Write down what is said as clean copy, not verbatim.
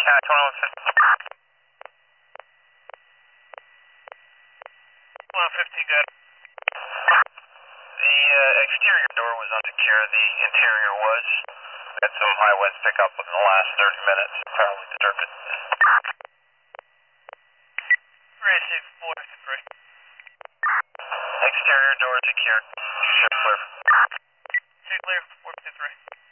Cat 2115. 115, good. The exterior door was unsecure. The interior was. We had some high winds pick up in the last 30 minutes. Apparently disturbed it. Receive 453. Exterior door secured. Shift clear. Shift clear, 453.